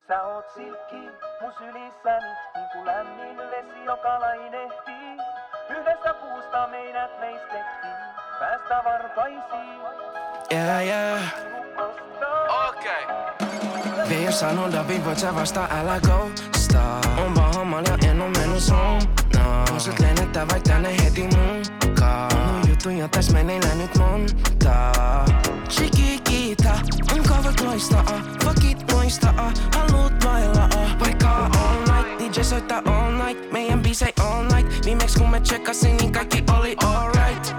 Sä oot silkki mun sylissäni, niinku lämmin vesi, joka lainehtii. Yhdestä puusta meidät veistettiin, päästä varpaisiin. Yeah. Okei. Vie jos sanon David, voit sä vasta älä ghostaa. On paha mal ja en oo mennyt suuntaan. Osat lennättää vaik tänne heti munkaan. Mun juttuja täs meneillään nyt montaa. Chiquita, mun kaavat loistaa. Fuck it loistaa, haluut vailla. Vaikka all night, DJ soittaa all night. Meidän biisei all night. Viimeks kun mä tsekkasin niin kaikki oli alright.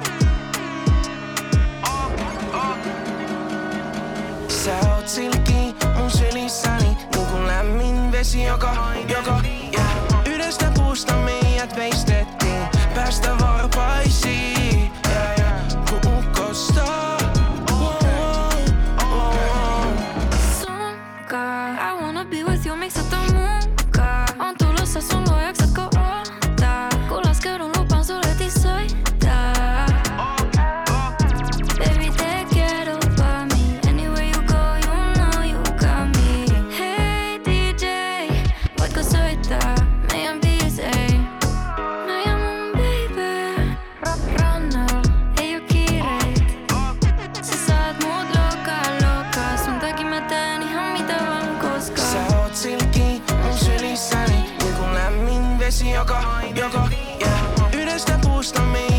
Sä oot silkki mun sylissäni, niinku lämmin vesi, joka yeah. Yhdestä puusta meidät veistettiin, päästä varpaisiin, yeah. Kun ukkostaa. Sunkaan, I wanna be with you, miksi sä oot munkaan? On tulossa sun luo, jaksatko odottaa? Kun laskeudun lupaan sulle heti soittaa. Baby, te quiero pa' mí. Anywhere you go, you know you got me. Hey DJ, voitko soittaa meidän biisei? Mä ja mun baby, rannalla ei oo kiireit. Sä saat mut lokaa, sun takia mä teen ihan mitä vaan koskaan. Sä oot silkki mun sylissäni, niinku lämmin vesi, joka yeah. Yhdestä puusta meidät